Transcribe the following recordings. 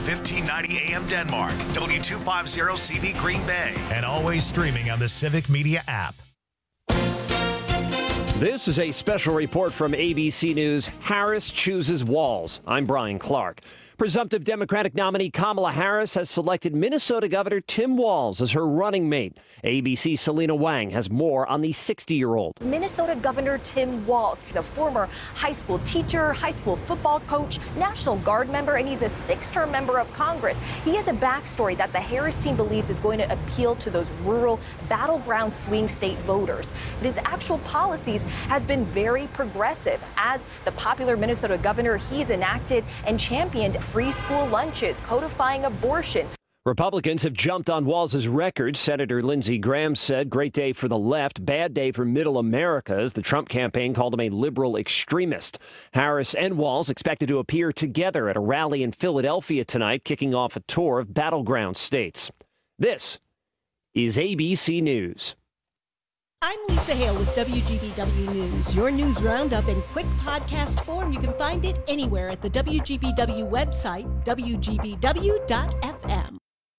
1590 AM Denmark, W250CV Green Bay, and always streaming on the Civic Media app. This is a special report from ABC News. Harris chooses Walz. I'm Brian Clark. Presumptive Democratic nominee Kamala Harris has selected Minnesota Governor Tim Walz as her running mate. ABC's Selena Wang has more on the 60-year-old. Minnesota Governor Tim Walz. He's a former high school teacher, high school football coach, National Guard member, and he's a 6-term member of Congress. He has a backstory that the Harris team believes is going to appeal to those rural, battleground swing state voters. But his actual policies has been very progressive. As the popular Minnesota governor, he's enacted and championed free school lunches, codifying abortion. Republicans have jumped on Walz's record. Senator Lindsey Graham said, "Great day for the left, bad day for middle America," as the Trump campaign called him a liberal extremist. Harris and Walz expected to appear together at a rally in Philadelphia tonight, kicking off a tour of battleground states. This is ABC News. I'm Lisa Hale with WGBW News, your news roundup in quick podcast form. You can find it anywhere at the WGBW website, WGBW.FM.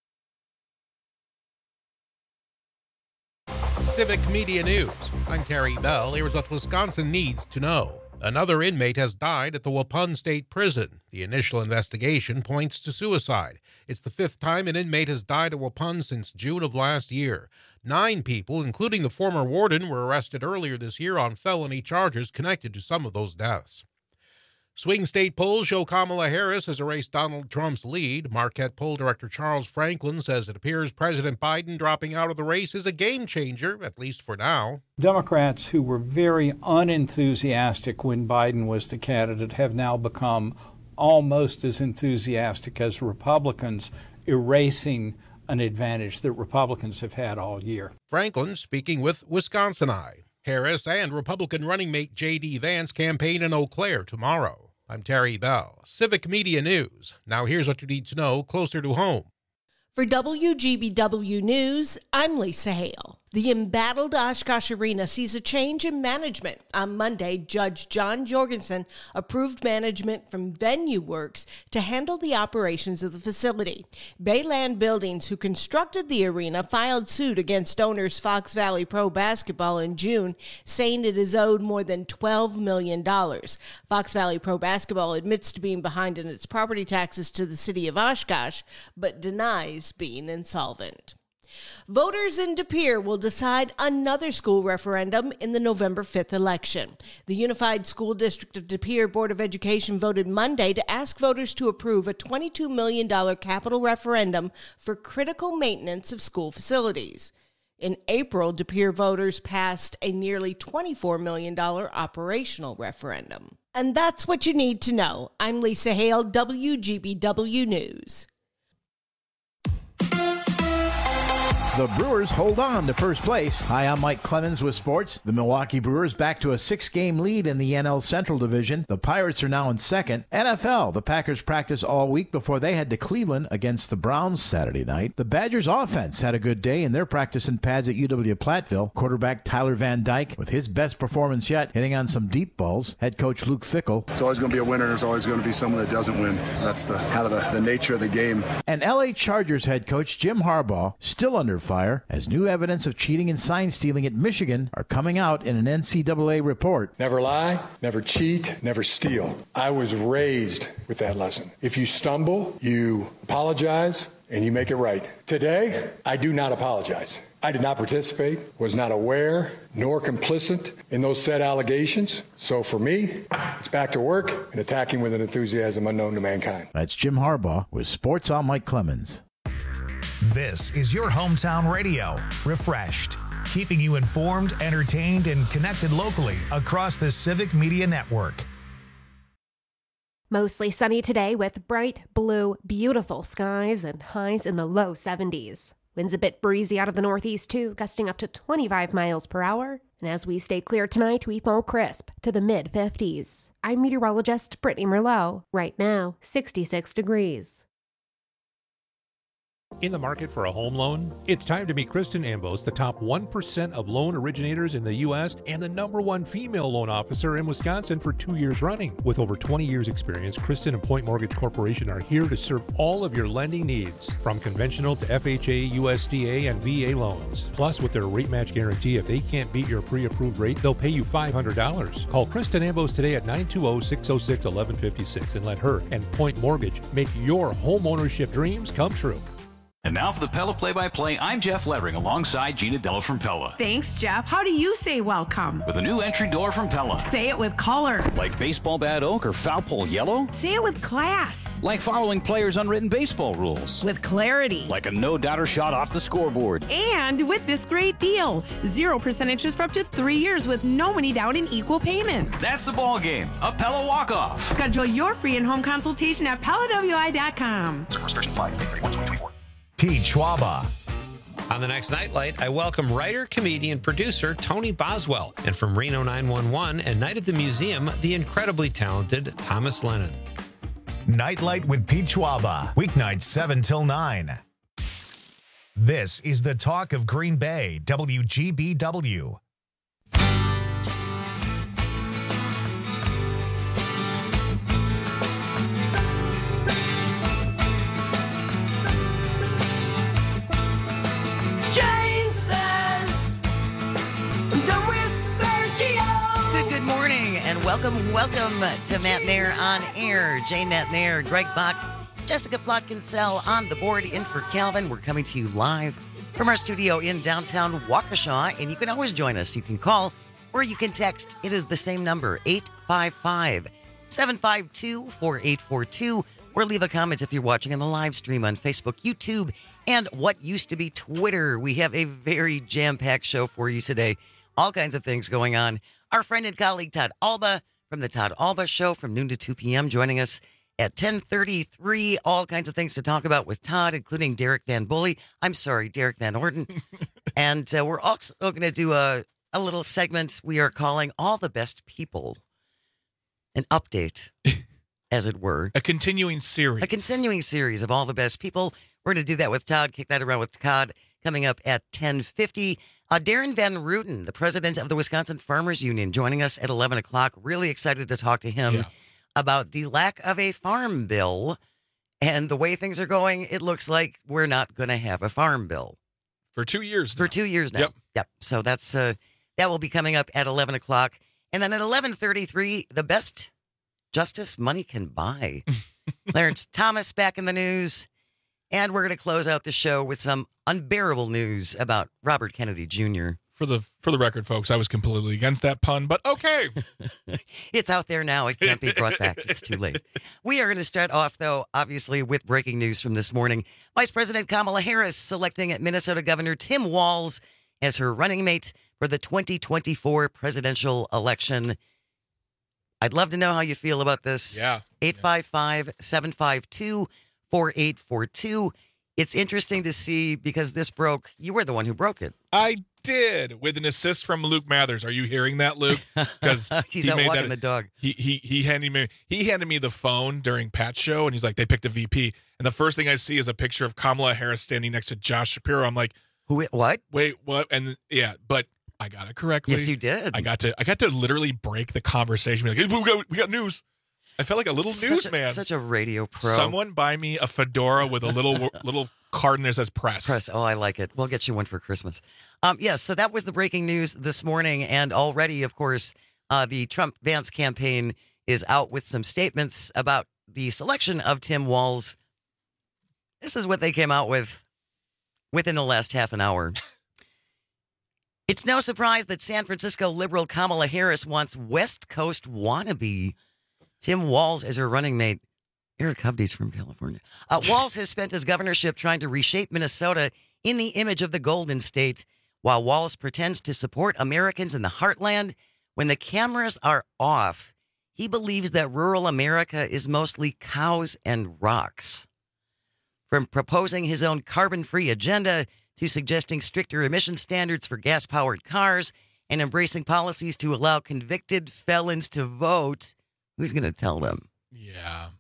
Civic Media News. I'm Terry Bell. Here's what Wisconsin needs to know. Another inmate has died at the Waupun State Prison. The initial investigation points to suicide. It's the 5th time an inmate has died at Waupun since June of last year. 9 people, including the former warden, were arrested earlier this year on felony charges connected to some of those deaths. Swing state polls show Kamala Harris has erased Donald Trump's lead. Marquette poll director Charles Franklin says it appears President Biden dropping out of the race is a game changer, at least for now. Democrats who were very unenthusiastic when Biden was the candidate have now become almost as enthusiastic as Republicans, erasing an advantage that Republicans have had all year. Franklin speaking with Wisconsin Eye. Harris and Republican running mate J.D. Vance campaign in Eau Claire tomorrow. I'm Terry Bell, Civic Media News. Now here's what you need to know closer to home. For WGBW News, I'm Lisa Hale. The embattled Oshkosh Arena sees a change in management. On Monday, Judge John Jorgensen approved management from Venue Works to handle the operations of the facility. Bayland Buildings, who constructed the arena, filed suit against owners Fox Valley Pro Basketball in June, saying it is owed more than $12 million. Fox Valley Pro Basketball admits to being behind in its property taxes to the city of Oshkosh, but denies being insolvent. Voters in De Pere will decide another school referendum in the November 5th election. The Unified School District of De Pere Board of Education voted Monday to ask voters to approve a $22 million capital referendum for critical maintenance of school facilities. In April, De Pere voters passed a nearly $24 million operational referendum. And that's what you need to know. I'm Lisa Hale, WGBW News. The Brewers hold on to first place. Hi, I'm Mike Clemens with sports. The Milwaukee Brewers back to a 6-game lead in the NL Central Division. The Pirates are now in second. NFL, the Packers practiced all week before they head to Cleveland against the Browns Saturday night. The Badgers offense had a good day in their practice in pads at UW-Platteville. Quarterback Tyler Van Dyke with his best performance yet, hitting on some deep balls. Head coach Luke Fickell. It's always going to be a winner. There's always going to be someone that doesn't win. That's the kind of the nature of the game. And LA Chargers head coach Jim Harbaugh still under fire as new evidence of cheating and sign stealing at Michigan are coming out in an NCAA report. Never lie, never cheat, never steal. I was raised with that lesson. If you stumble, you apologize and you make it right. Today, I do not apologize. I did not participate, was not aware, nor complicit in those said allegations. So for me, it's back to work and attacking with an enthusiasm unknown to mankind. That's Jim Harbaugh with Sports on Mike Clemens. This is your hometown radio, Refreshed, keeping you informed, entertained, and connected locally across the Civic Media Network. Mostly sunny today with bright blue, beautiful skies and highs in the low 70s. Winds a bit breezy out of the northeast too, gusting up to 25 miles per hour. And as we stay clear tonight, we fall crisp to the mid-50s. I'm meteorologist Brittany Merlot. Right now, 66 degrees. In the market for a home loan? It's time to meet Kristen Ambos, the top 1% of loan originators in the U.S. and the #1 female loan officer in Wisconsin for 2 years running. With over 20 years experience, Kristen and Point Mortgage Corporation are here to serve all of your lending needs, from conventional to FHA, USDA, and VA loans. Plus, with their rate match guarantee, if they can't beat your pre-approved rate, they'll pay you $500. Call Kristen Ambos today at 920-606-1156 and let her and Point Mortgage make your home ownership dreams come true. And now for the Pella Play-by-Play, I'm Jeff Levering alongside Gina Della from Pella. Thanks, Jeff. How do you say welcome? With a new entry door from Pella. Say it with color. Like baseball bat oak or foul pole yellow? Say it with class. Like following players' unwritten baseball rules. With clarity. Like a no-doubter shot off the scoreboard. And with this great deal, 0% interest for up to 3 years with no money down and equal payments. That's the ball game. A Pella walk-off. Schedule your free in-home consultation at PellaWI.com. Certain restrictions apply. It's 8/31/2024. Pete Schwaba. On the next Nightlight, I welcome writer, comedian, producer Tony Boswell, and from Reno 911 and Night at the Museum, the incredibly talented Thomas Lennon. Nightlight with Pete Schwaba, weeknights 7 till 9. This is the talk of Green Bay, WGBW. Welcome to Matt Nair on Air. Jane Matt Nair, Greg Bach, Jessica Plotkin-Sell on the board in for Calvin. We're coming to you live from our studio in downtown Waukesha, and you can always join us. You can call or you can text. It is the same number, 855-752-4842, or leave a comment if you're watching on the live stream on Facebook, YouTube, and what used to be Twitter. We have a very jam-packed show for you today. All kinds of things going on. Our friend and colleague Todd Alba from the Todd Alba Show from noon to 2 p.m. joining us at 10:33. All kinds of things to talk about with Todd, including Derek Van Bully. Derek Van Orden. And we're also going to do a little segment we are calling All the Best People. An update, as it were. A continuing series. A continuing series of All the Best People. We're going to do that with Todd, kick that around with Todd, coming up at 10:50. Darren Van Ruten, the president of the Wisconsin Farmers Union, joining us at 11 o'clock. Really excited to talk to him about the lack of a farm bill. And the way things are going, it looks like we're not going to have a farm bill. For 2 years now. For 2 years now. Yep. So that's that will be coming up at 11 o'clock. And then at 11:33, the best justice money can buy. Clarence Thomas back in the news. And we're going to close out the show with some unbearable news about Robert Kennedy Jr. For the record, folks, I was completely against that pun, but okay. It's out there now. It can't be brought back. It's too late. We are going to start off, though, obviously, with breaking news from this morning. Vice President Kamala Harris selecting Minnesota Governor Tim Walz as her running mate for the 2024 presidential election. I'd love to know how you feel about this. Yeah. 855-752-4842. It's interesting to see because this broke. You were the one who broke it. I did, with an assist from Luke Mathers. Are you hearing that, Luke? Because he's out walking the dog. He handed me the phone during Pat's show, and he's like, they picked a VP. And the first thing I see is a picture of Kamala Harris standing next to Josh Shapiro. I'm like, who? What? Wait, what? And yeah, but I got it correctly. Yes, you did. I got to literally break the conversation. Like, hey, we got news. I felt like a little newsman. Such a radio pro. Someone buy me a fedora with a little card in there that says press. Press. Oh, I like it. We'll get you one for Christmas. Yes, so that was the breaking news this morning. And already, of course, the Trump-Vance campaign is out with some statements about the selection of Tim Walz. This is what they came out with within the last half an hour. It's no surprise that San Francisco liberal Kamala Harris wants West Coast wannabe Tim Walz as her running mate. Eric Hovde's from California. Walz has spent his governorship trying to reshape Minnesota in the image of the Golden State, while Walz pretends to support Americans in the heartland. When the cameras are off, he believes that rural America is mostly cows and rocks. From proposing his own carbon-free agenda to suggesting stricter emission standards for gas-powered cars and embracing policies to allow convicted felons to vote, who's going to tell them? Yeah.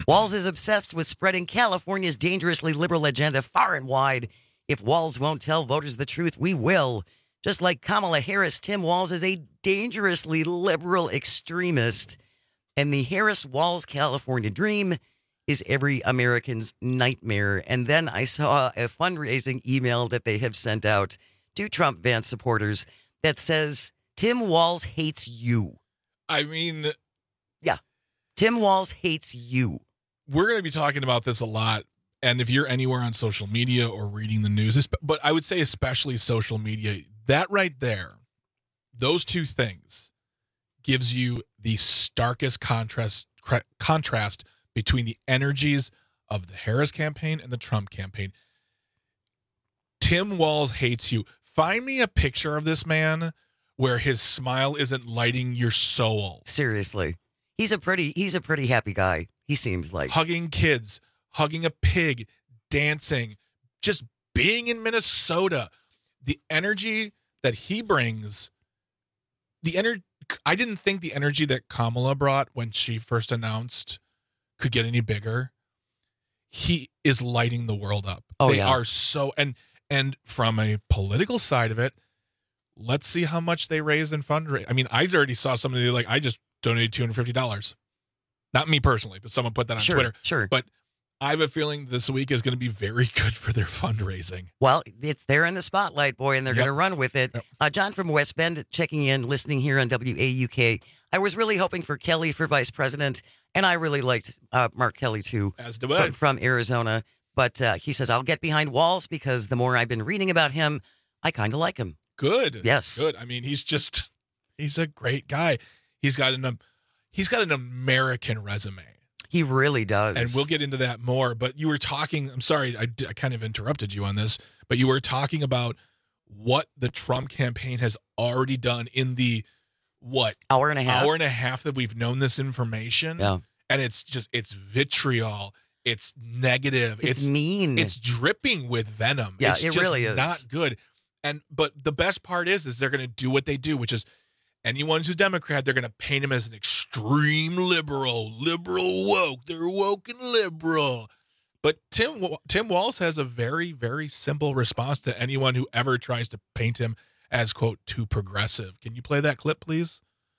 Walz is obsessed with spreading California's dangerously liberal agenda far and wide. If Walz won't tell voters the truth, we will. Just like Kamala Harris, Tim Walz is a dangerously liberal extremist. And the Harris-Walz California dream is every American's nightmare. And then I saw a fundraising email that they have sent out to Trump Vance supporters that says, Tim Walz hates you. I mean... Yeah. Tim Walz hates you. We're going to be talking about this a lot. And if you're anywhere on social media or reading the news, but I would say especially social media, that right there, those two things gives you the starkest contrast between the energies of the Harris campaign and the Trump campaign. Tim Walz hates you. Find me a picture of this man where his smile isn't lighting your soul. Seriously. He's a pretty happy guy, he seems like. Hugging kids, hugging a pig, dancing, just being in Minnesota. The energy that he brings, I didn't think the energy that Kamala brought when she first announced could get any bigger. He is lighting the world up. Oh, they yeah. are so, and from a political side of it, let's see how much they raise in fundraising. I mean, I already saw somebody like, I just donated $250. Not me personally, but someone put that on Twitter. Sure. But I have a feeling this week is going to be very good for their fundraising. Well, they're in the spotlight, boy, and they're going to run with it. Yep. John from West Bend checking in, listening here on WAUK. I was really hoping for Kelly for vice president, and I really liked Mark Kelly, too, As do I. from Arizona. But he says, I'll get behind Walz because the more I've been reading about him, I kind of like him. Good. Yes. Good. I mean, he's a great guy. He's got an American resume. He really does. And we'll get into that more. But you were talking, I'm sorry, I kind of interrupted you on this, but you were talking about what the Trump campaign has already done in the, hour and a half that we've known this information. Yeah. And it's vitriol. It's negative. It's mean. It's dripping with venom. Yeah, it's it just really is. not good. But the best part is they're going to do what they do, which is anyone who's Democrat, they're going to paint him as an extreme liberal woke. They're woke and liberal. But Tim Walz has a very, very simple response to anyone who ever tries to paint him as, quote, too progressive. Can you play that clip, please?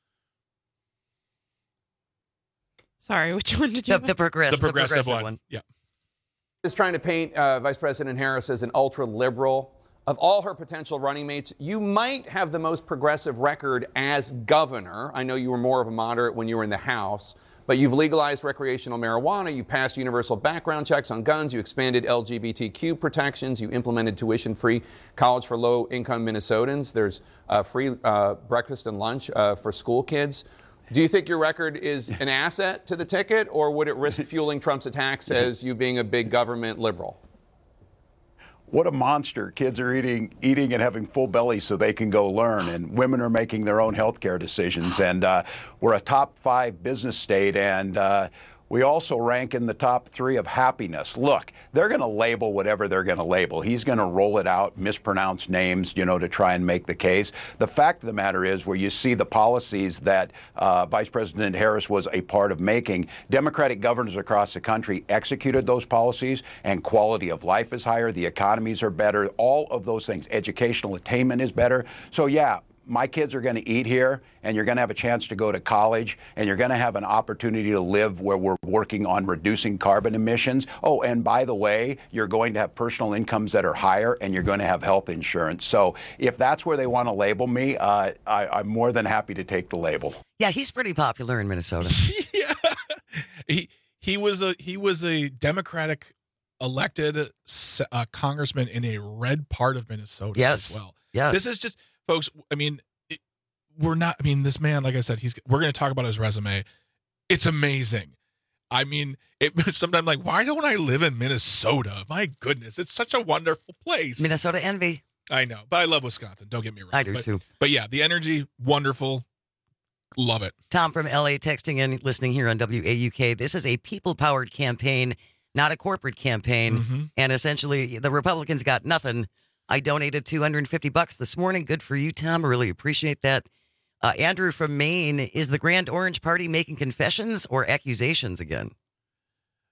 Sorry, which one did you? The progressive one. Yeah. Is trying to paint Vice President Harris as an ultra-liberal. Of all her potential running mates, you might have the most progressive record as governor. I know you were more of a moderate when you were in the House, but you've legalized recreational marijuana, you passed universal background checks on guns, you expanded LGBTQ protections, you implemented tuition-free college for low-income Minnesotans. There's free breakfast and lunch for school kids. Do you think your record is an asset to the ticket, or would it risk fueling Trump's attacks as you being a big government liberal? What a monster. Kids are eating and having full bellies so they can go learn, and women are making their own health care decisions. And we're a top 5 business state, and we also rank in the top 3 of happiness. Look, they're going to label whatever they're going to label. He's going to roll it out, mispronounce names, to try and make the case. The fact of the matter is, where you see the policies that Vice President Harris was a part of making, Democratic governors across the country executed those policies, and quality of life is higher, the economies are better, all of those things. Educational attainment is better. So, yeah, my kids are going to eat here, and you're going to have a chance to go to college, and you're going to have an opportunity to live where we're working on reducing carbon emissions. Oh, and by the way, you're going to have personal incomes that are higher, and you're going to have health insurance. So if that's where they want to label me, I'm more than happy to take the label. Yeah, he's pretty popular in Minnesota. Yeah, he was a Democratic elected congressman in a red part of Minnesota as well. Yes. This is just. Folks, I mean, this man, like I said, we're going to talk about his resume. It's amazing. I mean, sometimes like, why don't I live in Minnesota? My goodness, it's such a wonderful place. Minnesota envy. I know, but I love Wisconsin. Don't get me wrong. I do too. But yeah, the energy, wonderful. Love it. Tom from LA texting in, listening here on WAUK. This is a people-powered campaign, not a corporate campaign. Mm-hmm. And essentially, the Republicans got nothing. I donated $250 this morning. Good for you, Tom. I really appreciate that. Andrew from Maine, is the Grand Orange Party making confessions or accusations again?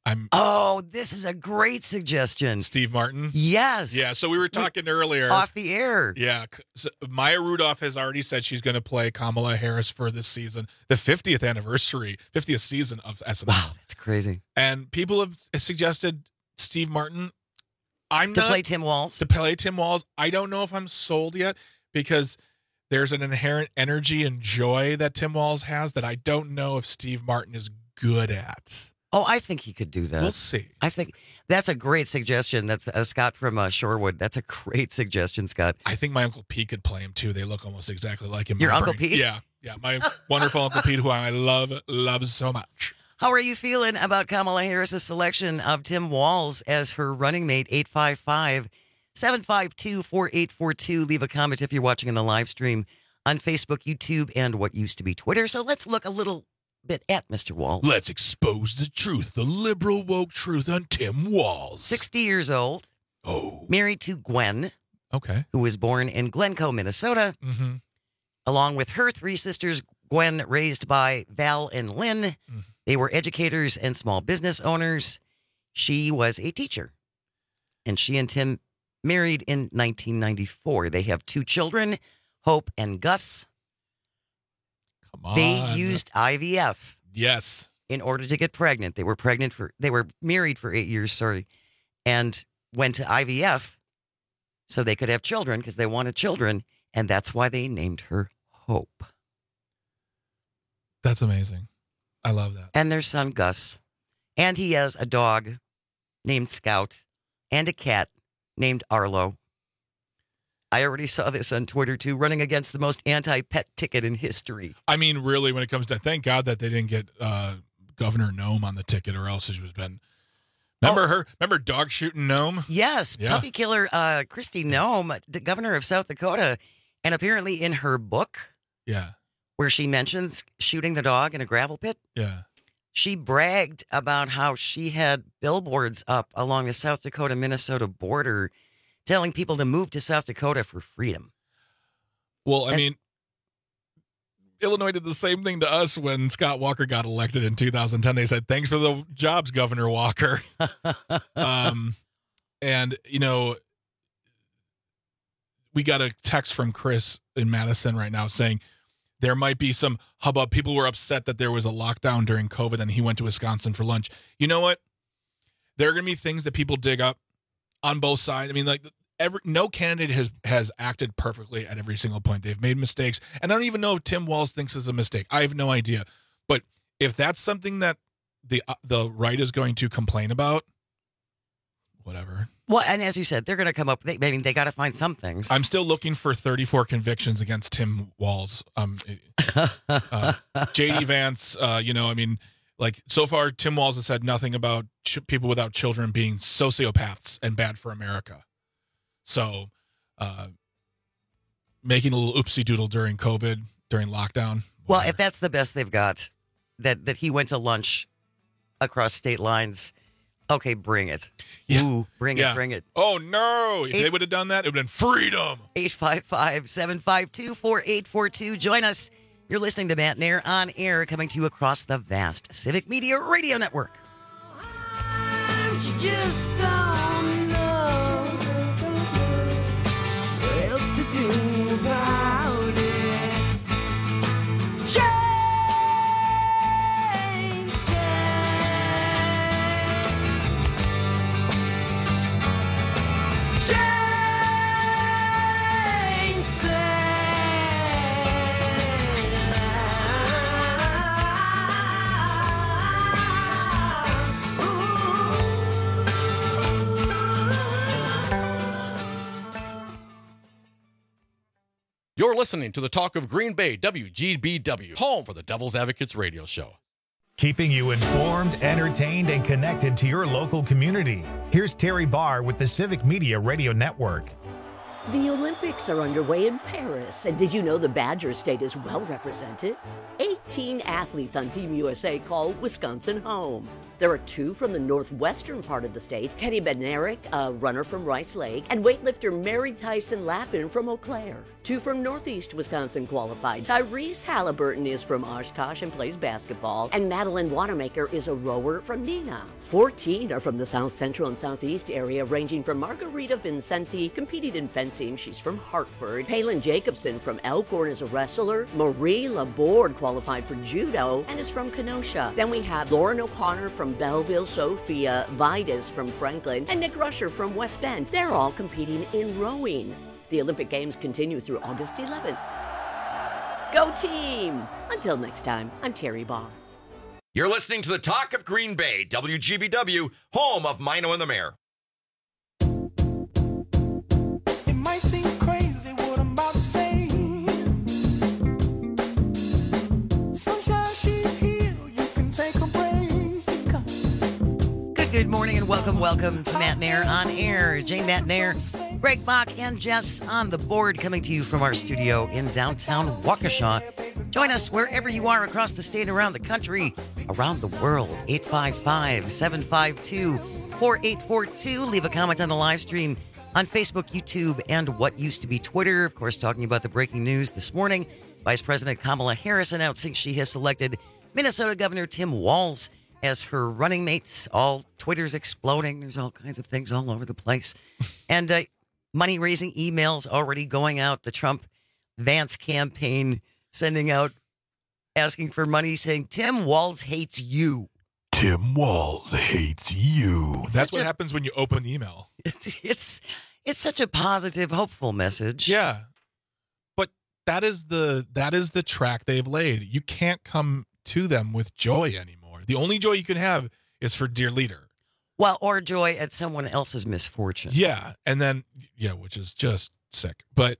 This is a great suggestion. Steve Martin? Yes. Yeah, so we were talking earlier. Off the air. Yeah. So Maya Rudolph has already said she's going to play Kamala Harris for this season, the 50th season of SNL. Wow, that's crazy. And people have suggested Steve Martin. To play Tim Walz? To play Tim Walz. I don't know if I'm sold yet because there's an inherent energy and joy that Tim Walz has that I don't know if Steve Martin is good at. Oh, I think he could do that. We'll see. I think that's a great suggestion. That's Scott from Shorewood. That's a great suggestion, Scott. I think my Uncle Pete could play him, too. They look almost exactly like him. Your Uncle Pete? Yeah. My wonderful Uncle Pete, who I love so much. How are you feeling about Kamala Harris's selection of Tim Walz as her running mate? 855-752-4842. Leave a comment if you're watching in the live stream on Facebook, YouTube, and what used to be Twitter. So let's look a little bit at Mr. Walz. Let's expose the truth, the liberal woke truth on Tim Walz. 60 years old. Oh. Married to Gwen. Okay. Who was born in Glencoe, Minnesota. Mm-hmm. Along with her 3 sisters, Gwen raised by Val and Lynn. Mm-hmm. They were educators and small business owners. She was a teacher. And she and Tim married in 1994. They have 2 children, Hope and Gus. Come on. They used IVF. Yes. In order to get pregnant. They were married for 8 years, and went to IVF so they could have children because they wanted children. And that's why they named her Hope. That's amazing. I love that. And their son, Gus. And he has a dog named Scout and a cat named Arlo. I already saw this on Twitter, too, running against the most anti-pet ticket in history. I mean, really, when it comes to, thank God that they didn't get Governor Noem on the ticket, or else it would have been. Remember her? Remember dog shooting Noem? Yes, yeah. Puppy killer Kristi Noem, the governor of South Dakota. And apparently in her book, yeah, where she mentions shooting the dog in a gravel pit, yeah, she bragged about how she had billboards up along the South Dakota-Minnesota border telling people to move to South Dakota for freedom. Well, I mean, Illinois did the same thing to us when Scott Walker got elected in 2010. They said, thanks for the jobs, Governor Walker. And, you know, we got a text from Chris in Madison right now saying there might be some hubbub. People were upset that there was a lockdown during COVID and he went to Wisconsin for lunch. You know what? There are going to be things that people dig up on both sides. I mean, like, no candidate has acted perfectly at every single point. They've made mistakes. And I don't even know if Tim Walz thinks is a mistake. I have no idea. But if that's something that the right is going to complain about, whatever. Well, and as you said, they're going to come up. They got to find some things. I'm still looking for 34 convictions against Tim Walz. J.D. Vance, like, so far, Tim Walz has said nothing about people without children being sociopaths and bad for America. So, making a little oopsie doodle during COVID, during lockdown. Well, if that's the best they've got, that he went to lunch across state lines, okay, bring it. Yeah. Ooh, bring it. Oh, no. If they would have done that, it would have been freedom. 855-752-4842. Join us. You're listening to Matt Nair on air, coming to you across the vast Civic Media Radio Network. Just don't know what else to do about it. You're listening to the Talk of Green Bay, WGBW, home for the Devil's Advocates radio show. Keeping you informed, entertained, and connected to your local community. Here's Terry Barr with the Civic Media Radio Network. The Olympics are underway in Paris, and did you know the Badger State is well represented? 18 athletes on Team USA call Wisconsin home. There are 2 from the northwestern part of the state, Kenny Bednarik, a runner from Rice Lake, and weightlifter Mary Tyson Lappin from Eau Claire. 2 from northeast Wisconsin qualified. Tyrese Halliburton is from Oshkosh and plays basketball, and Madeline Wanamaker is a rower from Neenah. 14 are from the south central and southeast area, ranging from Margarita Vincenti, competing in fencing. She's from Hartford. Palin Jacobson from Elkhorn is a wrestler. Marie Laborde qualified for judo and is from Kenosha. Then we have Lauren O'Connor from Belleville, Sophia Vidas from Franklin, and Nick Rusher from West Bend. They're all competing in rowing. The Olympic Games continue through August 11th. Go team! Until next time, I'm Terry Baugh. You're listening to the Talk of Green Bay, WGBW, home of Mino and the Mayor. It might seem crazy what I'm about to say. Sunshine, she's here. You can take a break. Good morning and welcome to Matt Nair on Air. Jane Matt Nair, Greg Bach, and Jess on the board, coming to you from our studio in downtown Waukesha. Join us wherever you are across the state, around the country, around the world. 855-752-4842. Leave a comment on the live stream on Facebook, YouTube, and what used to be Twitter. Of course, talking about the breaking news this morning. Vice President Kamala Harris announcing she has selected Minnesota Governor Tim Walz as her running mates. All Twitter's exploding. There's all kinds of things all over the place. And money-raising emails already going out. The Trump-Vance campaign sending out, asking for money, saying, Tim Walz hates you. Tim Walz hates you. That's what happens when you open the email. It's such a positive, hopeful message. Yeah. But that is the track they've laid. You can't come to them with joy anymore. The only joy you can have is for dear leader. Well, or joy at someone else's misfortune. Yeah. And then, which is just sick. But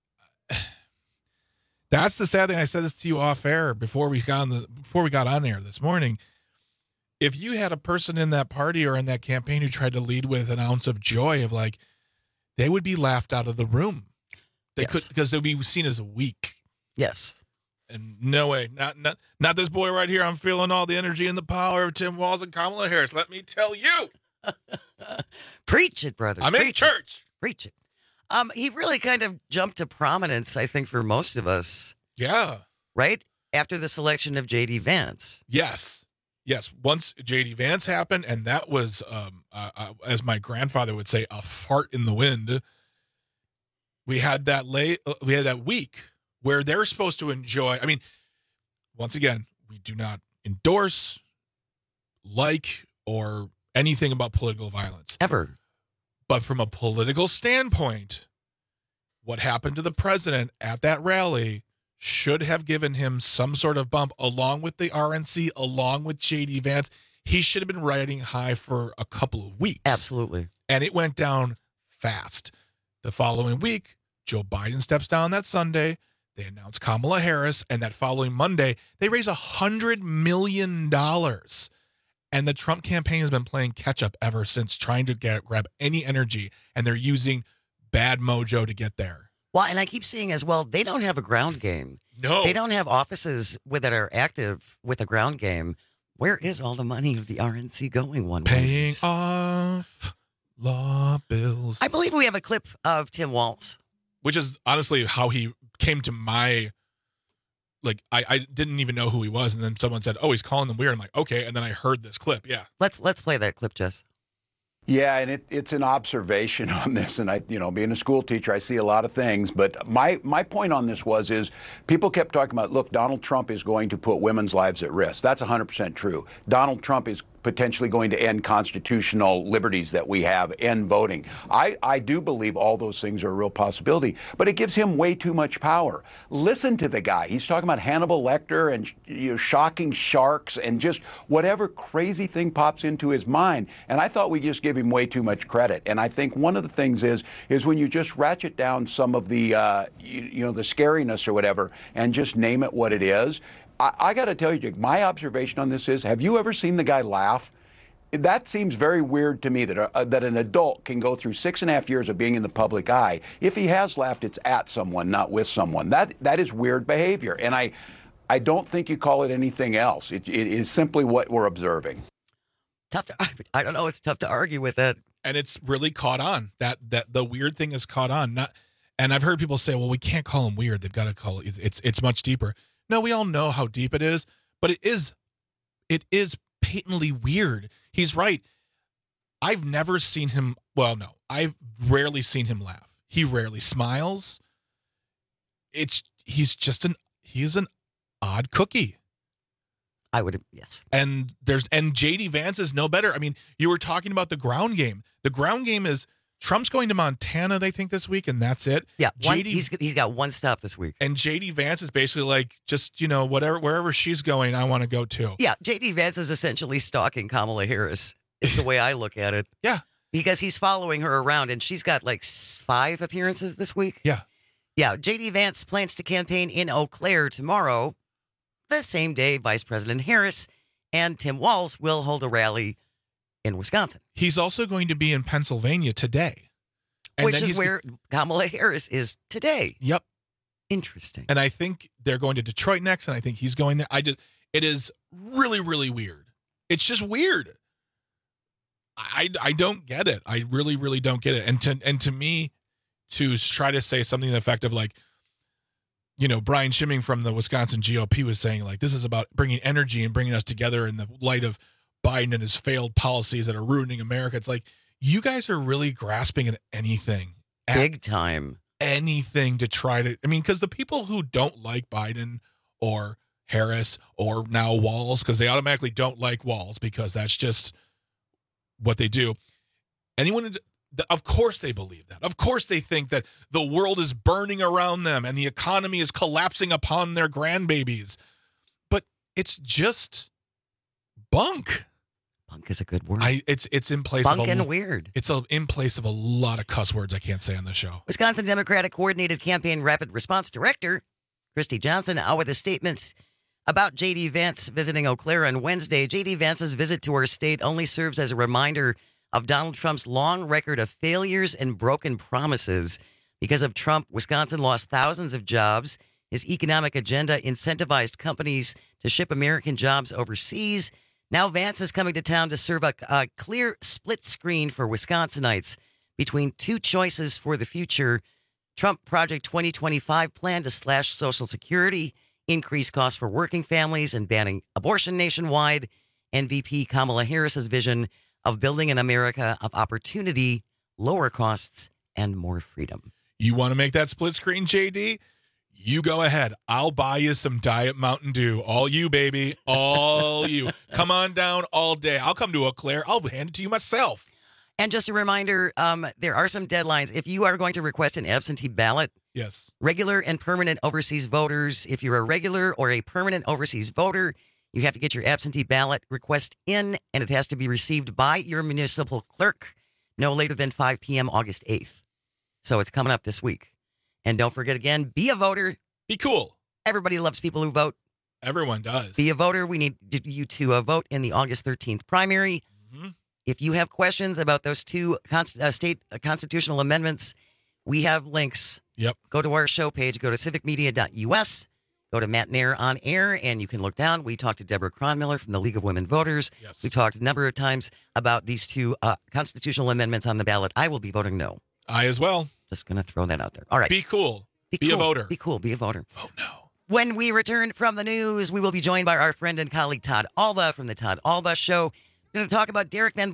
that's the sad thing. I said this to you off air before we got on air this morning. If you had a person in that party or in that campaign who tried to lead with an ounce of joy, of like, they would be laughed out of the room. They could, because they'd be seen as weak. Yes. And no way, not this boy right here. I'm feeling all the energy and the power of Tim Walz and Kamala Harris. Let me tell you. Preach it, brother. I'm in church. Preach it. He really kind of jumped to prominence, I think, for most of us. Yeah. Right? After the selection of J.D. Vance. Yes. Once J.D. Vance happened, and that was, as my grandfather would say, a fart in the wind. We had that week where they're supposed to enjoy. I mean, once again, we do not endorse, or anything about political violence. Ever. But from a political standpoint, what happened to the president at that rally should have given him some sort of bump, along with the RNC, along with J.D. Vance. He should have been riding high for a couple of weeks. Absolutely. And it went down fast. The following week, Joe Biden steps down that Sunday. They announce Kamala Harris. And that following Monday, they raise $100 million. And the Trump campaign has been playing catch up ever since, trying to grab any energy. And they're using bad mojo to get there. Well, and I keep seeing as well, they don't have a ground game. No. They don't have offices that are active with a ground game. Where is all the money of the RNC going? Paying off law bills. I believe we have a clip of Tim Walz. Which is honestly how he came to my, I didn't even know who he was. And then someone said, oh, he's calling them weird. I'm like, okay. And then I heard this clip. Yeah. Let's play that clip, Jess. Yeah, and it's an observation on this, and being a school teacher, I see a lot of things. But my point on this is people kept talking about, look, Donald Trump is going to put women's lives at risk. That's 100% true. Donald Trump is potentially going to end constitutional liberties that we have, end voting. I do believe all those things are a real possibility, but it gives him way too much power. Listen to the guy. He's talking about Hannibal Lecter and shocking sharks and just whatever crazy thing pops into his mind. And I thought we just give him way too much credit. And I think one of the things is when you just ratchet down some of the the scariness or whatever and just name it what it is. I got to tell you, Jake, my observation on this is, have you ever seen the guy laugh? That seems very weird to me that an adult can go through 6.5 years of being in the public eye. If he has laughed, it's at someone, not with someone. That is weird behavior. And I don't think you call it anything else. It is simply what we're observing. tough to. I don't know. It's tough to argue with that. And it's really caught on. That the weird thing is caught on. And I've heard people say, well, we can't call him weird. They've got to call it. It's much deeper. No, we all know how deep it is, but it is patently weird. He's right. I've never seen him. Well, no, I've rarely seen him laugh. He rarely smiles. He's an odd cookie. I would, yes. And JD Vance is no better. I mean, you were talking about the ground game. The ground game is Trump's going to Montana, they think, this week, and that's it. Yeah, he's got one stop this week. And JD Vance is basically like, just, wherever she's going, I want to go too. Yeah, JD Vance is essentially stalking Kamala Harris, is the way I look at it. Yeah. Because he's following her around, and she's got like 5 appearances this week. Yeah. Yeah, JD Vance plans to campaign in Eau Claire tomorrow, the same day Vice President Harris and Tim Walz will hold a rally in Wisconsin. He's also going to be in Pennsylvania today. Which is where Kamala Harris is today. Yep. Interesting. And I think they're going to Detroit next, and I think he's going there. It is really, really weird. It's just weird. I don't get it. I really, really don't get it. And to me, to try to say something to the effect of like, Brian Schimming from the Wisconsin GOP was saying like, this is about bringing energy and bringing us together in the light of Biden and his failed policies that are ruining America. It's like, you guys are really grasping at anything. Big time. Anything to try to, because the people who don't like Biden or Harris or now Walz, because they automatically don't like Walz because that's just what they do. Of course they believe that. Of course they think that the world is burning around them and the economy is collapsing upon their grandbabies. But it's just bunk. Bunk is a good word. It's in place bunk of and weird. It's in place of a lot of cuss words I can't say on the show. Wisconsin Democratic Coordinated Campaign Rapid Response Director Christy Johnson out with a statement about J.D. Vance visiting Eau Claire on Wednesday. J.D. Vance's visit to our state only serves as a reminder of Donald Trump's long record of failures and broken promises. Because of Trump, Wisconsin lost thousands of jobs. His economic agenda incentivized companies to ship American jobs overseas. Now Vance is coming to town to serve a clear split screen for Wisconsinites between 2 choices for the future. Trump Project 2025 plan to slash Social Security, increase costs for working families, and banning abortion nationwide. And VP Kamala Harris's vision of building an America of opportunity, lower costs, and more freedom. You want to make that split screen, JD? You go ahead. I'll buy you some Diet Mountain Dew. All you, baby. All you. Come on down all day. I'll come to Eau Claire. I'll hand it to you myself. And just a reminder, there are some deadlines. If you are going to request an absentee ballot, yes, regular and permanent overseas voters, if you're a regular or a permanent overseas voter, you have to get your absentee ballot request in, and it has to be received by your municipal clerk no later than 5 p.m. August 8th. So it's coming up this week. And don't forget, again, be a voter. Be cool. Everybody loves people who vote. Everyone does. Be a voter. We need you to vote in the August 13th primary. Mm-hmm. If you have questions about those 2 state constitutional amendments, we have links. Yep. Go to our show page. Go to civicmedia.us. Go to Matt Nair on air, and you can look down. We talked to Deborah Cronmiller from the League of Women Voters. Yes. We talked a number of times about these 2 constitutional amendments on the ballot. I will be voting no. I as well. Just going to throw that out there. All right. Be cool. Be cool. a voter. Be cool. Be a voter. Vote no. When we return from the news, we will be joined by our friend and colleague Todd Alba from the Todd Alba Show. We're going to talk about Derek Van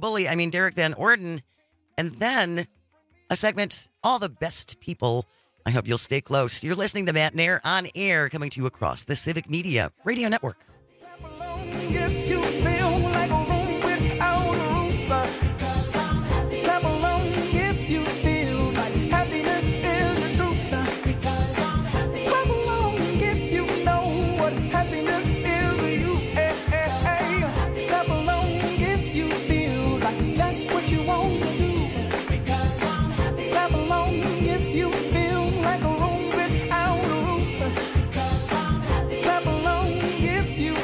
Orden, and then a segment, All the Best People. I hope you'll stay close. You're listening to Matt Nair on air, coming to you across the Civic Media Radio Network. If you feel like a room without a roof, clap along if you feel like happiness is the truth. Clap along if you know what happiness is to you. Clap along if you feel like that's what you want to do. Clap along if you feel like a room without a roof. Clap along if you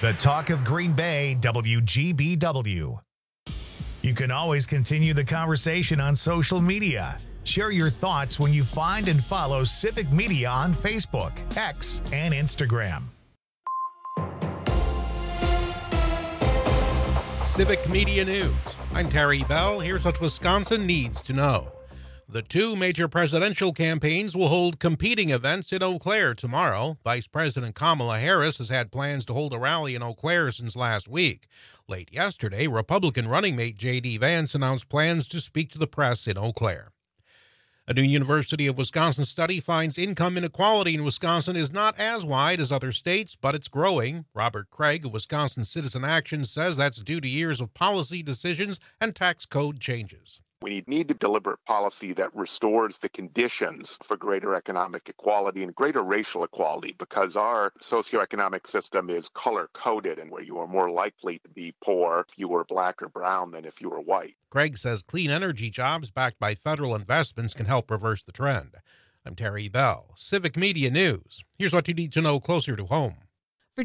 The Talk of Green Bay, WGBW. You can always continue the conversation on social media. Share your thoughts when you find and follow Civic Media on Facebook, X, and Instagram. Civic Media News. I'm Terry Bell. Here's what Wisconsin needs to know. The two major presidential campaigns will hold competing events in Eau Claire tomorrow. Vice President Kamala Harris has had plans to hold a rally in Eau Claire since last week. Late yesterday, Republican running mate J.D. Vance announced plans to speak to the press in Eau Claire. A new University of Wisconsin study finds income inequality in Wisconsin is not as wide as other states, but it's growing. Robert Craig of Wisconsin Citizen Action says that's due to years of policy decisions and tax code changes. We need a deliberate policy that restores the conditions for greater economic equality and greater racial equality, because our socioeconomic system is color-coded, and where you are more likely to be poor if you were black or brown than if you were white. Craig says clean energy jobs backed by federal investments can help reverse the trend. I'm Terry Bell, Civic Media News. Here's what you need to know closer to home. For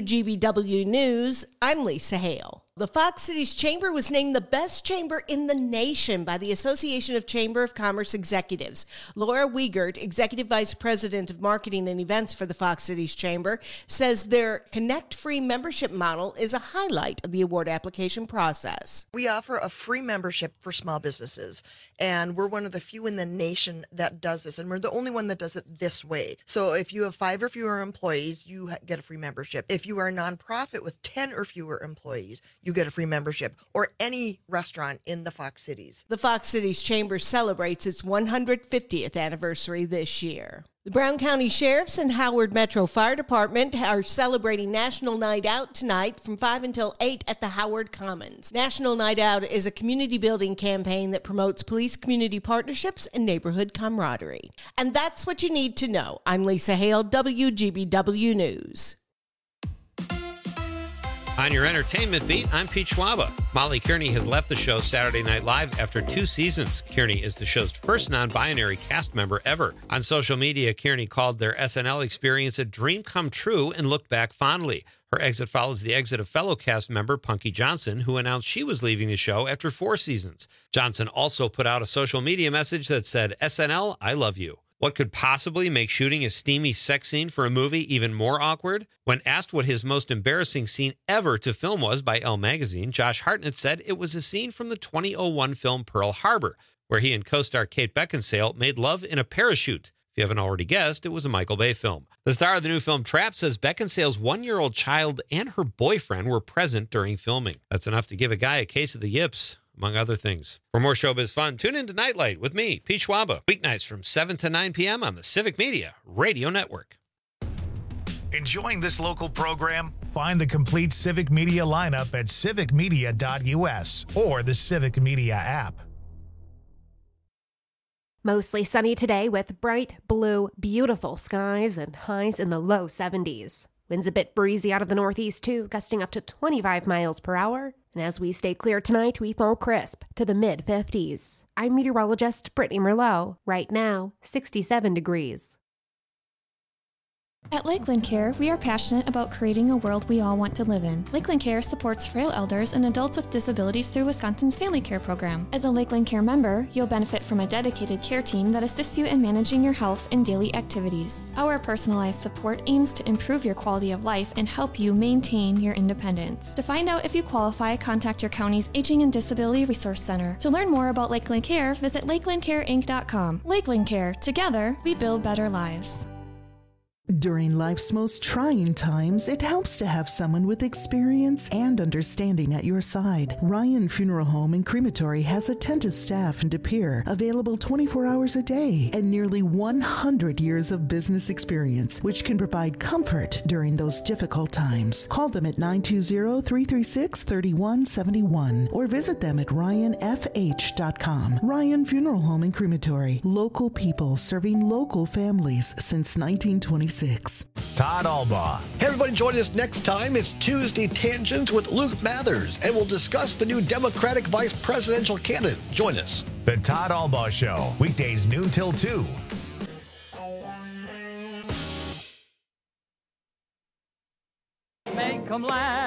WGBW News, I'm Lisa Hale. The Fox Cities Chamber was named the best chamber in the nation by the Association of Chamber of Commerce Executives. Laura Wiegert, Executive Vice President of Marketing and Events for the Fox Cities Chamber, says their Connect Free membership model is a highlight of the award application process. We offer a free membership for small businesses, and we're one of the few in the nation that does this, and we're the only one that does it this way. So if you have 5 or fewer employees, you get a free membership. If you are a nonprofit with 10 or fewer employees, you get a free membership, or any restaurant in the Fox Cities. The Fox Cities Chamber celebrates its 150th anniversary this year. The Brown County Sheriffs and Howard Metro Fire Department are celebrating National Night Out tonight from 5 until 8 at the Howard Commons. National Night Out is a community building campaign that promotes police-community partnerships and neighborhood camaraderie. And that's what you need to know. I'm Lisa Hale, WGBW News. On your entertainment beat, I'm Pete Schwaba. Molly Kearney has left the show Saturday Night Live after 2 seasons. Kearney is the show's first non-binary cast member ever. On social media, Kearney called their SNL experience a dream come true and looked back fondly. Her exit follows the exit of fellow cast member Punky Johnson, who announced she was leaving the show after 4 seasons. Johnson also put out a social media message that said, "SNL, I love you." What could possibly make shooting a steamy sex scene for a movie even more awkward? When asked what his most embarrassing scene ever to film was by Elle magazine, Josh Hartnett said it was a scene from the 2001 film Pearl Harbor, where he and co-star Kate Beckinsale made love in a parachute. If you haven't already guessed, it was a Michael Bay film. The star of the new film Trap says Beckinsale's 1-year-old child and her boyfriend were present during filming. That's enough to give a guy a case of the yips, among other things. For more showbiz fun, tune in to Nightlight with me, Pete Schwaba, weeknights from 7 to 9 p.m. on the Civic Media Radio Network. Enjoying this local program? Find the complete Civic Media lineup at civicmedia.us or the Civic Media app. Mostly sunny today with bright blue, beautiful skies and highs in the low 70s. Winds a bit breezy out of the northeast too, gusting up to 25 miles per hour. And as we stay clear tonight, we fall crisp to the mid-50s. I'm meteorologist Brittany Merlot. Right now, 67 degrees. At Lakeland Care, we are passionate about creating a world we all want to live in. Lakeland Care supports frail elders and adults with disabilities through Wisconsin's Family Care program. As a Lakeland Care member, you'll benefit from a dedicated care team that assists you in managing your health and daily activities. Our personalized support aims to improve your quality of life and help you maintain your independence. To find out if you qualify, contact your county's Aging and Disability Resource Center. To learn more about Lakeland Care, visit lakelandcareinc.com. Lakeland Care. Together, we build better lives. During life's most trying times, it helps to have someone with experience and understanding at your side. Ryan Funeral Home and Crematory has attentive staff in De Pere, available 24 hours a day, and nearly 100 years of business experience, which can provide comfort during those difficult times. Call them at 920-336-3171 or visit them at ryanfh.com. Ryan Funeral Home and Crematory, local people serving local families since 1926. Todd Albaugh. Hey everybody, join us next time. It's Tuesday Tangents with Luke Mathers, and we'll discuss the new Democratic vice presidential candidate. Join us. The Todd Albaugh Show, weekdays noon till 2. Make 'em laugh.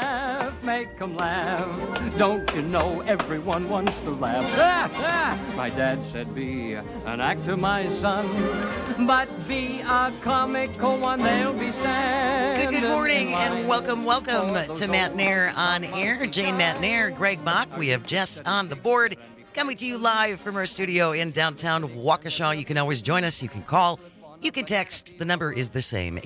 come laugh. Don't you know everyone wants to laugh? My dad said be an actor, my son, but be a comical one. They'll be standing. Good morning and welcome to Matt Nair on Air. Jane Matt Nair, Greg Bach. We have Jess on the board. Coming to you live from our studio in downtown Waukesha. You can always join us. You can call. You can text. The number is the same,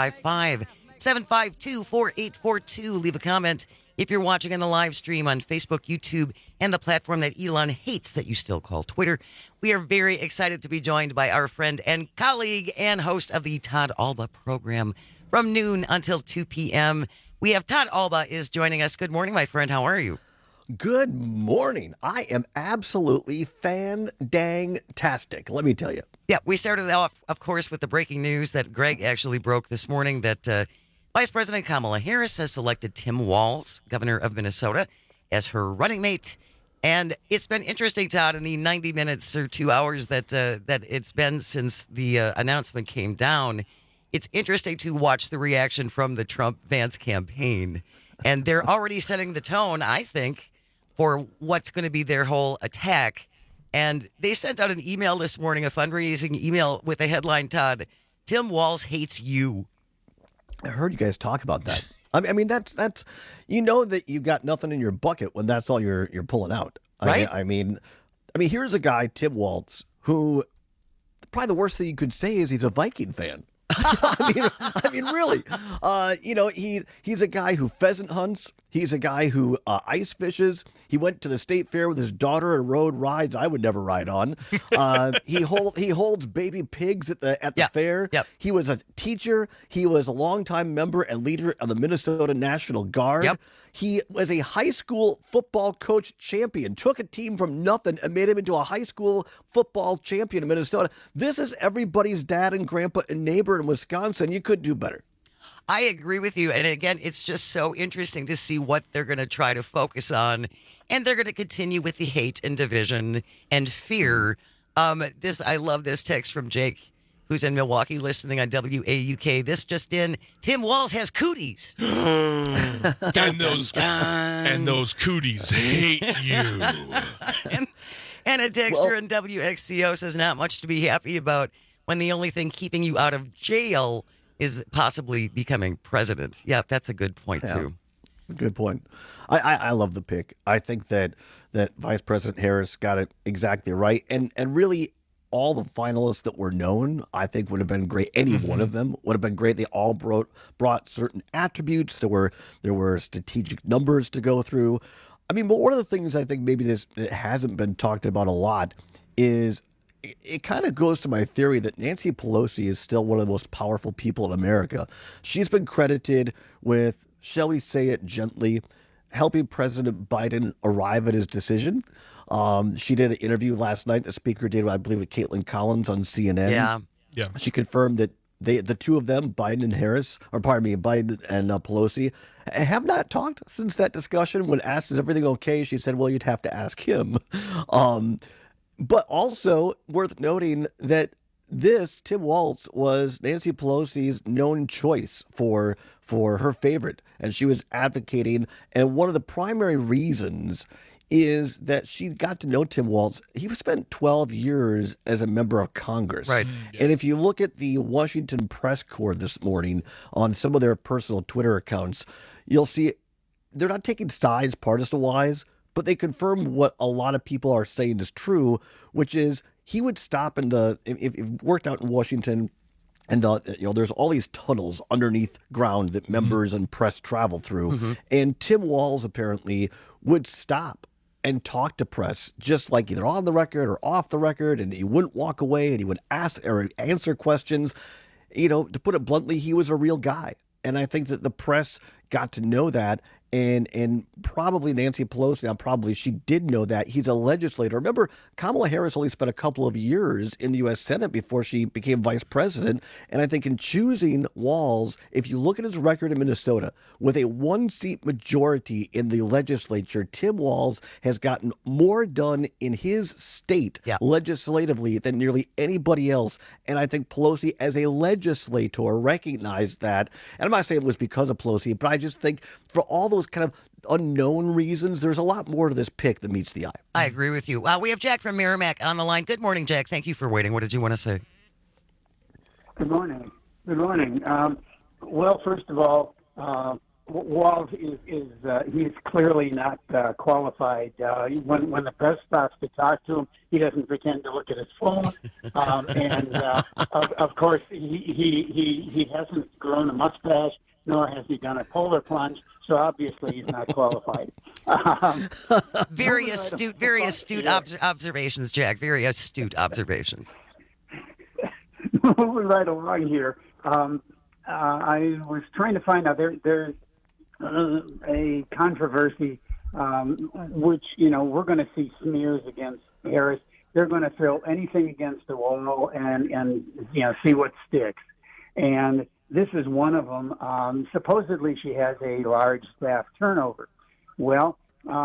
855-752-4842. Leave a comment if you're watching on the live stream on Facebook, YouTube, and the platform that Elon hates that you still call Twitter. We are very excited to be joined by our friend and colleague and host of the Todd Alba program from noon until 2 p.m. We have Todd Alba is joining us. Good morning, my friend. How are you? Good morning. I am absolutely fan-dang-tastic, let me tell you. Yeah, we started off, of course, with the breaking news that Greg actually broke this morning that Vice President Kamala Harris has selected Tim Walz, governor of Minnesota, as her running mate. And it's been interesting, Todd, in the 90 minutes or 2 hours that it's been since the announcement came down. It's interesting to watch the reaction from the Trump-Vance campaign. And they're already setting the tone, I think, for what's going to be their whole attack. And they sent out an email this morning, a fundraising email with a headline, Todd, Tim Walz hates you. I heard you guys talk about that. I mean, that's you know that you've got nothing in your bucket when that's all you're pulling out. Right? I mean, here's a guy, Tim Walz, who probably the worst thing you could say is he's a Viking fan. I mean, really. He's a guy who pheasant hunts. He's a guy who ice fishes. He went to the state fair with his daughter and rode rides I would never ride on. He holds baby pigs at the fair. Yep. He was a teacher. He was a longtime member and leader of the Minnesota National Guard. Yep. He was a high school football coach champion, took a team from nothing and made him into a high school football champion in Minnesota. This is everybody's dad and grandpa and neighbor in Wisconsin. You could do better. I agree with you. And again, it's just so interesting to see what they're going to try to focus on. And they're going to continue with the hate and division and fear. I love this text from Jake, who's in Milwaukee listening on WAUK. This just in, Tim Walz has cooties. And those cooties hate you. And a texter in WXCO says, not much to be happy about when the only thing keeping you out of jail is possibly becoming president. Yeah, that's a good point, too. Good point. I love the pick. I think that Vice President Harris got it exactly right. And really, all the finalists that were known, I think, would have been great. Any one of them would have been great. They all brought certain attributes. There were strategic numbers to go through. I mean, but one of the things I think maybe that hasn't been talked about a lot is it kind of goes to my theory that Nancy Pelosi is still one of the most powerful people in America. She's been credited with, shall we say it gently, helping President Biden arrive at his decision. She did an interview last night. The speaker did, I believe, with Caitlin Collins on CNN. Yeah. She confirmed that the two of them, Biden and Pelosi, have not talked since that discussion. When asked, is everything okay? She said, well, you'd have to ask him. But also worth noting that Tim Walz was Nancy Pelosi's known choice for her favorite. And she was advocating. And one of the primary reasons is that she got to know Tim Walz. He spent 12 years as a member of Congress. Right. And if you look at the Washington Press Corps this morning on some of their personal Twitter accounts, you'll see they're not taking sides partisan-wise, but they confirm what a lot of people are saying is true, which is he would stop if he worked out in Washington, and there's all these tunnels underneath ground that members and press travel through. And Tim Walz apparently would stop and talk to press just like either on the record or off the record, and he wouldn't walk away, and he would ask or answer questions. To put it bluntly, he was a real guy. And I think that the press got to know that. And probably Nancy Pelosi, she did know that. He's a legislator. Remember, Kamala Harris only spent a couple of years in the U.S. Senate before she became vice president. And I think in choosing Walz, if you look at his record in Minnesota, with a one-seat majority in the legislature, Tim Walz has gotten more done in his state legislatively than nearly anybody else. And I think Pelosi, as a legislator, recognized that. And I'm not saying it was because of Pelosi, but I just think for all the those kind of unknown reasons, there's a lot more to this pick than meets the eye. I agree with you. We have Jack from Merrimack on the line. Good morning, Jack. Thank you for waiting. What did you want to say? Good morning. Good morning. Well, first of all, Walz he's clearly not qualified. When the press stops to talk to him, he doesn't pretend to look at his phone, of course he hasn't grown a mustache, nor has he done a polar plunge. So obviously he's not qualified. Very astute observations, Jack. Very astute observations. Moving right along here, I was trying to find out there's a controversy, which we're going to see smears against Harris. They're going to throw anything against the wall and see what sticks. And this is one of them. Supposedly she has a large staff turnover. Well,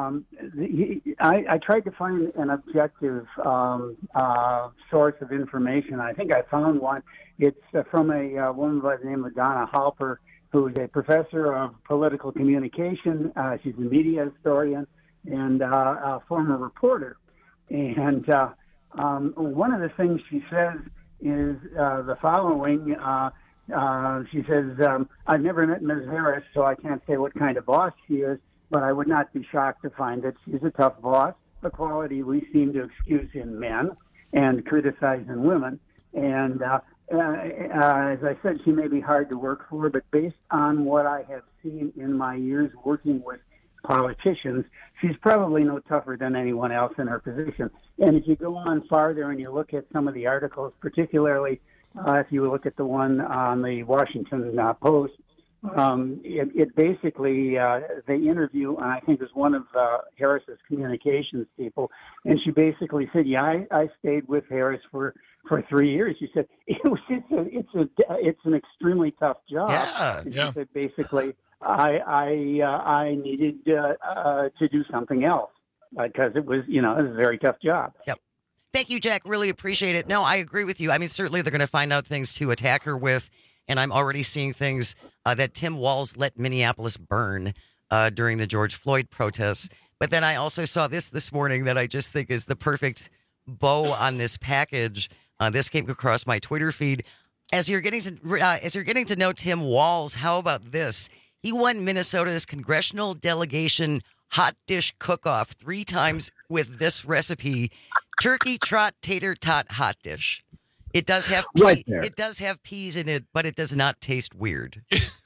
I tried to find an objective source of information. I think I found one. It's from a woman by the name of Donna Halper, who's a professor of political communication. She's a media historian and a former reporter. And one of the things she says is the following. She says, I've never met Ms. Harris, so I can't say what kind of boss she is, but I would not be shocked to find that she's a tough boss, a quality we seem to excuse in men and criticize in women. And as I said, she may be hard to work for, but based on what I have seen in my years working with politicians, she's probably no tougher than anyone else in her position. And if you go on farther and you look at some of the articles, particularly if you look at the one on the Washington Post, it basically, they interview, and I think it was one of Harris's communications people, and she basically said, yeah, I stayed with Harris for 3 years. She said, it's an extremely tough job. Yeah. And she said, basically, I needed to do something else because it was a very tough job. Yep. Thank you, Jack. Really appreciate it. No, I agree with you. I mean, certainly they're going to find out things to attack her with, and I'm already seeing things that Tim Walz let Minneapolis burn during the George Floyd protests. But then I also saw this morning that I just think is the perfect bow on this package. This came across my Twitter feed. As you're getting to know Tim Walz, how about this? He won Minnesota's congressional delegation hot dish cook-off 3 times with this recipe: turkey trot tater tot hot dish. It does have it does have peas in it, but it does not taste weird.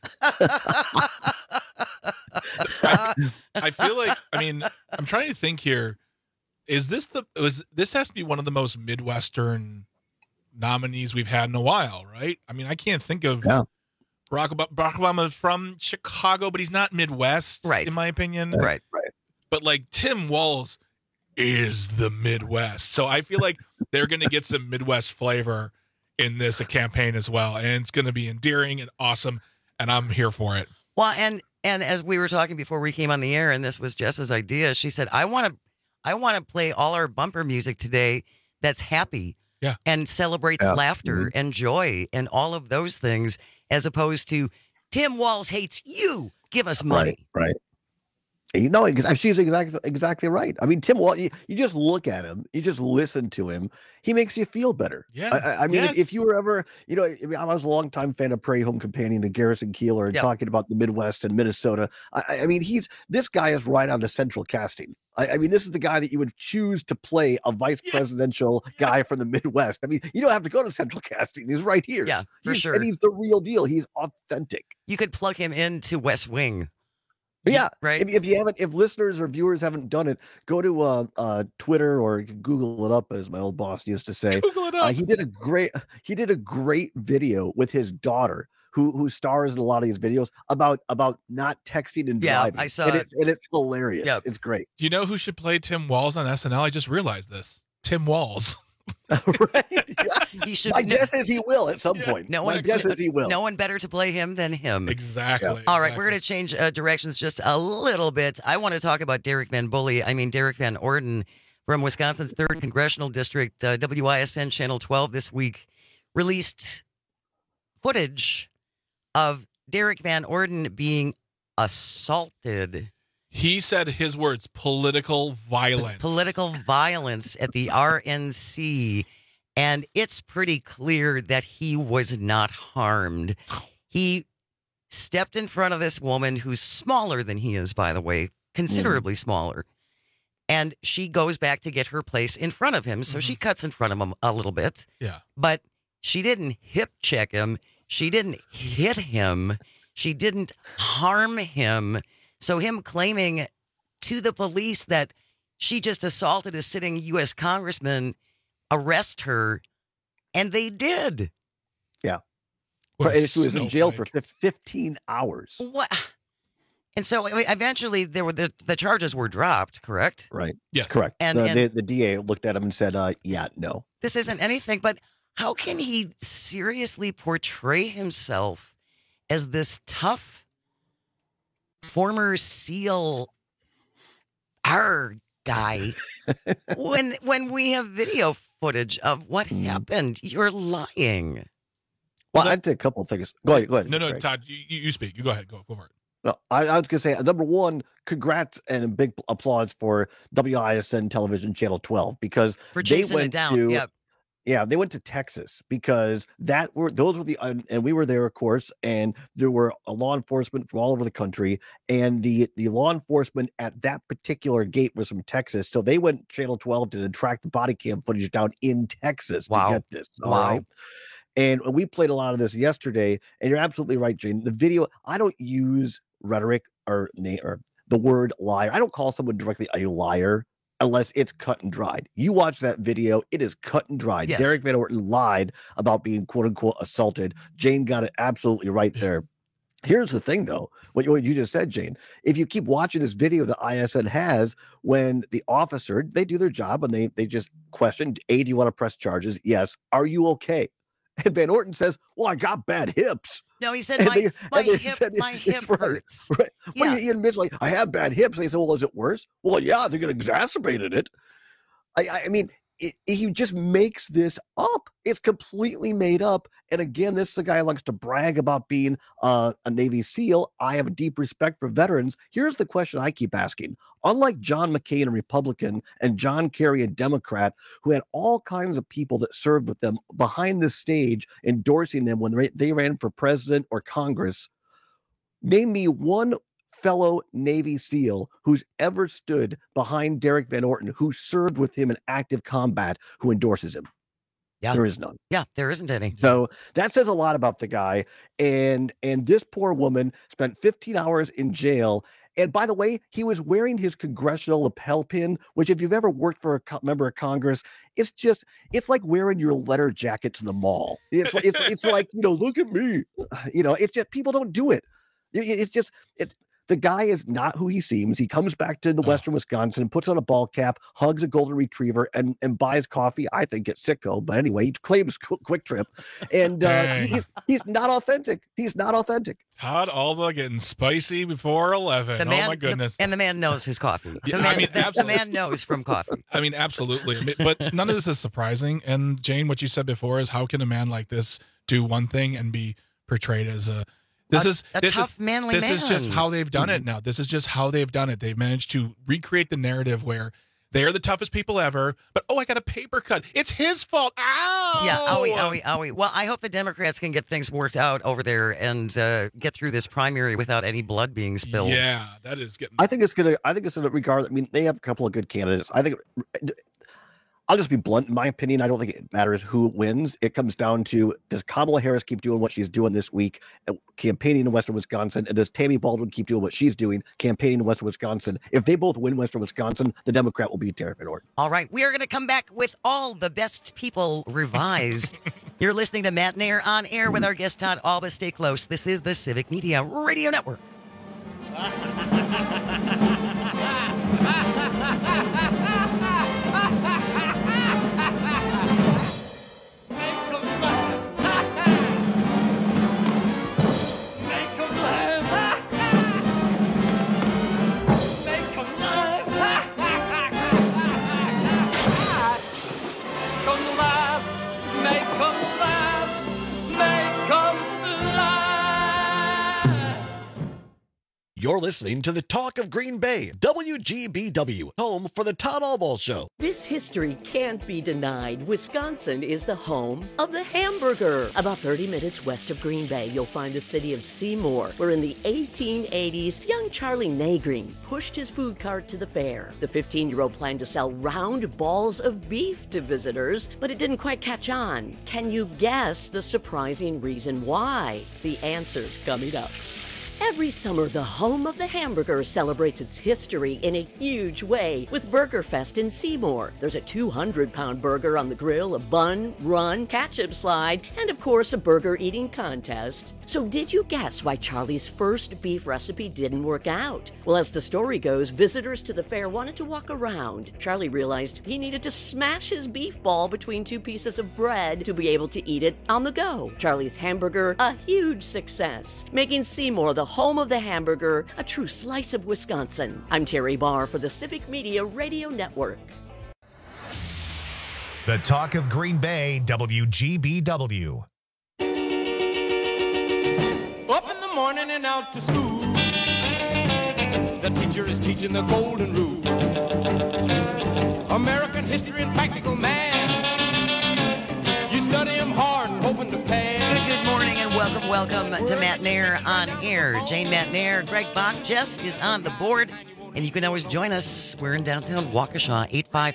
I feel like, I'm trying to think here. This has to be one of the most Midwestern nominees we've had in a while, right? I mean, I can't think of Barack Obama from Chicago, but he's not Midwest, right? In my opinion, right. But like Tim Walz is the Midwest, so I feel like they're going to get some Midwest flavor in this campaign as well, and it's going to be endearing and awesome, and I'm here for it. Well, and as we were talking before we came on the air, and this was Jess's idea, she said, I want to play all our bumper music today that's happy and celebrates laughter and joy and all of those things, as opposed to Tim Walz hates you. Give us money. Right. She's exactly right. I mean, Tim Walz, you just look at him, you just listen to him, he makes you feel better. Yeah. I mean, if you were ever, I was a longtime fan of Prairie Home Companion and Garrison Keillor and talking about the Midwest and Minnesota. I mean, this guy is right on the central casting. I mean, this is the guy that you would choose to play a vice presidential guy from the Midwest. I mean, you don't have to go to central casting. He's right here. Yeah, for sure. And he's the real deal. He's authentic. You could plug him into West Wing. Yeah, right. If listeners or viewers haven't done it, go to Twitter or you can Google it up, as my old boss used to say. Google it up. He did a great video with his daughter, who stars in a lot of his videos about not texting and driving. I saw it. And it's hilarious. Yep. It's great. Do you know who should play Tim Walz on SNL? I just realized this. Tim Walz. He should. My guess is he will at some point. My guess is he will. No one better to play him than him. Exactly. All right, we're going to change directions just a little bit. I want to talk about Derek Van Orden from Wisconsin's 3rd Congressional District. WISN Channel 12 this week released footage of Derek Van Orden being assaulted. He said his words, political violence. Political violence at the RNC. And it's pretty clear that he was not harmed. He stepped in front of this woman who's smaller than he is, by the way, considerably smaller. And she goes back to get her place in front of him. So she cuts in front of him a little bit. Yeah. But she didn't hip check him. She didn't hit him. She didn't harm him. So him claiming to the police that she just assaulted a sitting U.S. congressman, arrest her, and they did. Yeah. She was in jail for 15 hours. What? And so eventually there were the charges were dropped, correct? Right. Yeah. Correct. And the DA looked at him and said, yeah, no. This isn't anything, but how can he seriously portray himself as this tough former SEAL guy when we have video footage of what happened? You're lying. Well, I did a couple of things. Go ahead. No, Greg. Todd, you speak. You go ahead. Go for it. No, I was going to say, number one, congrats and a big applause for WISN Television Channel 12 because for chasing it down. Yeah, they went to Texas because those were the and we were there, of course, and there were law enforcement from all over the country, and the law enforcement at that particular gate was from Texas, so they went Channel 12 to track the body cam footage down in Texas to get this. All right? And we played a lot of this yesterday, and you're absolutely right, Jane. The video, I don't use rhetoric or the word liar. I don't call someone directly a liar unless it's cut and dried. You watch that video, it is cut and dried. Yes. Derek Van Orton lied about being quote unquote assaulted. Jane got it absolutely right there. Here's the thing, though, what you just said, Jane. If you keep watching this video that ISN has, when the officer, they do their job and they just question, do you want to press charges? Yes. Are you okay? And Van Orton says, well, I got bad hips. No, he said, my hip hurts. Right. Yeah. Well, he admits, like, I have bad hips. And he said, well, is it worse? Well, yeah, they're going to exacerbate it. I mean, he just makes this up. It's completely made up. And again, this is a guy who likes to brag about being a Navy SEAL. I have a deep respect for veterans. Here's the question I keep asking. Unlike John McCain, a Republican, and John Kerry, a Democrat, who had all kinds of people that served with them behind the stage endorsing them when they ran for president or Congress, name me one fellow Navy SEAL who's ever stood behind Derek Van Orton, who served with him in active combat, who endorses him. Yeah. There is none. Yeah, there isn't any. So that says a lot about the guy. And this poor woman spent 15 hours in jail. And by the way, he was wearing his congressional lapel pin, which if you've ever worked for a member of Congress, it's like wearing your letter jacket to the mall. It's like, look at me. It's just, people don't do it. The guy is not who he seems. He comes back to the Western Wisconsin, puts on a ball cap, hugs a golden retriever, and buys coffee, I think, at Citgo. But anyway, he claims Quick Trip. And he's not authentic. He's not authentic. Todd Alba getting spicy before 11. Oh, my goodness. And the man knows his coffee. Yeah, The man knows from coffee. I mean, absolutely. But none of this is surprising. And Jane, what you said before is how can a man like this do one thing and be portrayed as a tough, manly man. This is just how they've done it now. This is just how they've done it. They've managed to recreate the narrative where they are the toughest people ever, but I got a paper cut. It's his fault. Ow! Yeah, owie. Well, I hope the Democrats can get things worked out over there and get through this primary without any blood being spilled. Yeah, that is getting. I think it's gonna regard. I mean, they have a couple of good candidates. I think. I'll just be blunt. In my opinion, I don't think it matters who wins. It comes down to, does Kamala Harris keep doing what she's doing this week, campaigning in Western Wisconsin, and does Tammy Baldwin keep doing what she's doing, campaigning in Western Wisconsin? If they both win Western Wisconsin, the Democrat will beat Derek Van Orton. All right. We are going to come back with all the best people revised. You're listening to Matt Nair on air with our guest Todd Alba. Stay close. This is the Civic Media Radio Network. You're listening to the Talk of Green Bay, WGBW, home for the Todd Albaugh Show. This history can't be denied. Wisconsin is the home of the hamburger. About 30 minutes west of Green Bay, you'll find the city of Seymour, where in the 1880s, young Charlie Nagreen pushed his food cart to the fair. The 15-year-old planned to sell round balls of beef to visitors, but it didn't quite catch on. Can you guess the surprising reason why? The answer's coming up. Every summer, the home of the hamburger celebrates its history in a huge way with Burger Fest in Seymour. There's a 200-pound burger on the grill, a bun, run, ketchup slide, and of course a burger eating contest. So did you guess why Charlie's first beef recipe didn't work out? Well, as the story goes, visitors to the fair wanted to walk around. Charlie realized he needed to smash his beef ball between two pieces of bread to be able to eat it on the go. Charlie's hamburger, a huge success, making Seymour the home of the hamburger, a true slice of Wisconsin. I'm Terry Barr for the Civic Media Radio Network. The Talk of Green Bay, WGBW. Up in the morning and out to school. The teacher is teaching the golden rule. American history and practical math. You study them hard and hoping to pass. Good morning and welcome to Matt Nair on air. Jane Matt Nair, Greg Bach, Jess is on the board, and you can always join us. We're in downtown Waukesha,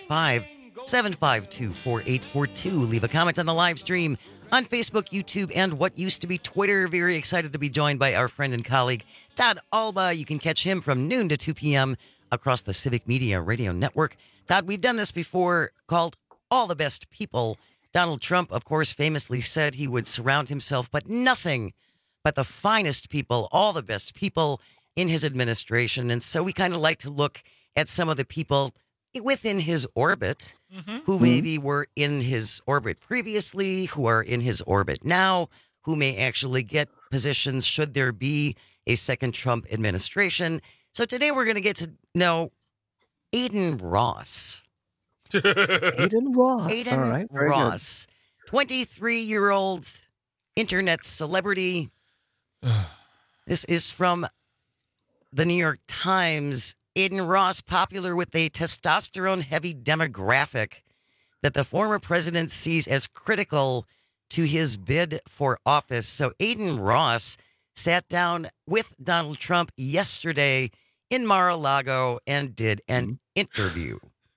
855-752-4842. Leave a comment on the live stream on Facebook, YouTube, and what used to be Twitter. Very excited to be joined by our friend and colleague, Todd Albaugh. You can catch him from noon to 2 p.m. across the Civic Media Radio Network. Todd, we've done this before, called All the Best People. Donald Trump, of course, famously said he would surround himself, but nothing but the finest people, all the best people in his administration. And so we kind of like to look at some of the people within his orbit who maybe were in his orbit previously, who are in his orbit now, who may actually get positions should there be a second Trump administration. So today we're going to get to know Aiden Ross. Aiden Ross. Aiden All right. Very Ross, 23-year-old internet celebrity. This is from the New York Times. Aiden Ross, popular with a testosterone-heavy demographic that the former president sees as critical to his bid for office. So Aiden Ross sat down with Donald Trump yesterday in Mar-a-Lago and did an interview.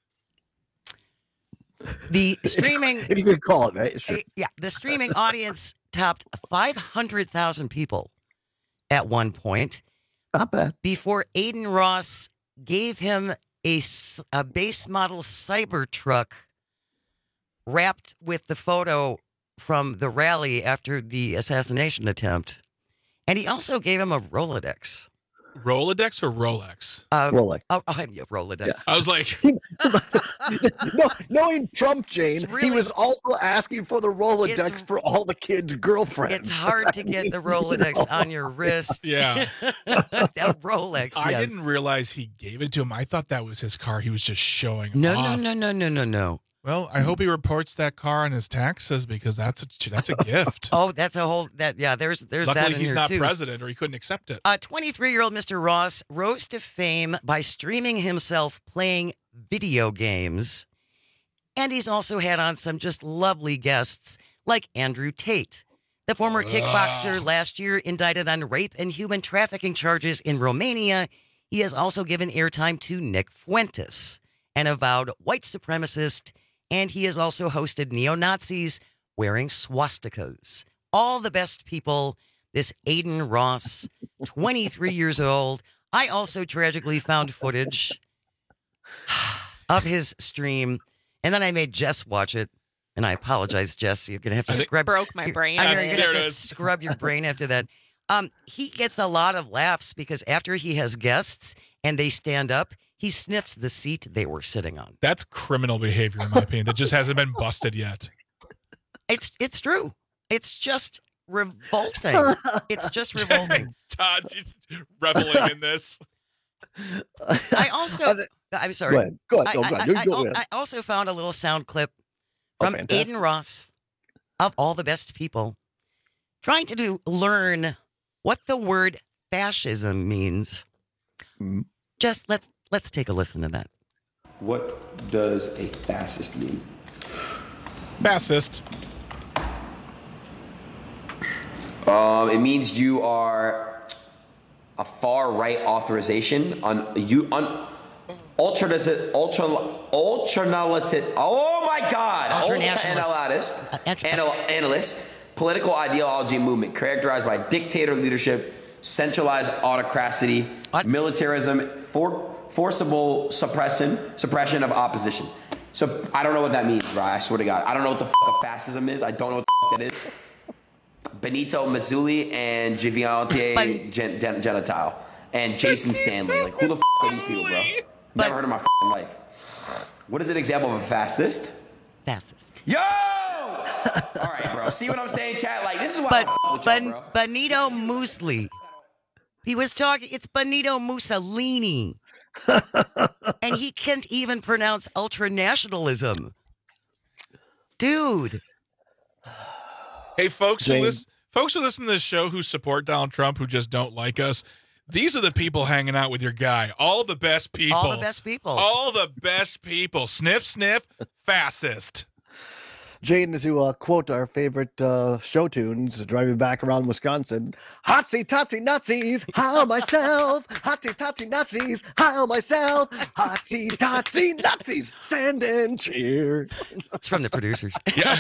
The streaming, if you could call it, right? Sure. The streaming audience topped 500,000 people at one point. Not bad. Before Aiden Ross gave him a base model Cybertruck wrapped with the photo from the rally after the assassination attempt, and he also gave him a Rolodex. Rolodex or Rolex? Rolex. Yeah, Rolodex. Yeah. I was like, no, knowing Trump, Jane, really, he was also asking for the Rolodex for all the kids' girlfriends. It's hard to get the Rolodex on your wrist. Yeah. A Rolex. I yes. didn't realize he gave it to him. I thought that was his car. He was just showing off. No. Well, I hope he reports that car on his taxes because that's a gift. Oh, that's a whole there's Luckily, that in he's here not too. president, or he couldn't accept it. 23-year-old Mr. Ross rose to fame by streaming himself playing video games, and he's also had on some just lovely guests like Andrew Tate, the former kickboxer last year indicted on rape and human trafficking charges in Romania. He has also given airtime to Nick Fuentes, an avowed white supremacist. And he has also hosted neo-Nazis wearing swastikas. All the best people. This Aiden Ross, 23 years old. I also tragically found footage of his stream, and then I made Jess watch it. And I apologize, Jess. You're gonna have to scrub. Broke my brain. You're gonna have to scrub your brain after that. He gets a lot of laughs because after he has guests and they stand up, he sniffs the seat they were sitting on. That's criminal behavior, in my opinion. That just hasn't been busted yet. It's true. It's just revolting. It's just revolting. Todd, you're reveling in this. I'm sorry. Go ahead. I also found a little sound clip from Aiden Ross, of all the best people, trying to learn what the word fascism means. Just let's take a listen to that. What does a fascist mean? Fascist. It means you are a far right authorization ultranationalist. Oh my God! Ultra-analyst, political ideology movement characterized by dictator leadership, centralized autocracy, militarism, forcible suppression of opposition. So I don't know what that means, bro. I swear to God, I don't know what the fuck a fascism is. I don't know what the fuck that is. Benito Mussolini and Giovanni Gentile and Jason Stanley. Like, who the fuck are these people, bro? Never heard of my fucking life. What is an example of a fascist? Fascist. Yo! All right, bro. See what I'm saying, chat? Like, this is why I fuck with y'all, bro. Benito Mussolini. He was talking. It's Benito Mussolini, and he can't even pronounce ultranationalism, dude. Hey, folks who listen to this show who support Donald Trump, who just don't like us, these are the people hanging out with your guy. All the best people. All the best people. All the best people. Sniff, sniff, fascist. Jane, to quote our favorite show tunes, driving back around Wisconsin, Hotsy totsy Nazis, how myself, Hotsy totsy Nazis, how myself, Hotsy totsy Nazis, stand and cheer. It's from the producers. Yeah.